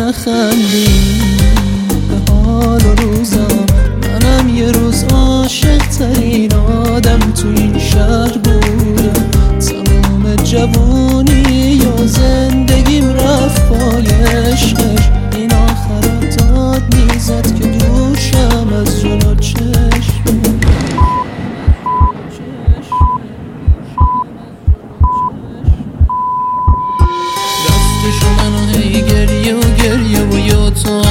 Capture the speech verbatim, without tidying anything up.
نخندیم به حال و روزم. منم یه روز عاشق ترین آدم تو این شهر بودم. تمام جوونی و زندگیم رفت پای عشقش. این آخرات داد میزد که دوشم از جلو چشم. رفتش و منو هی گریه و گریه و یا تو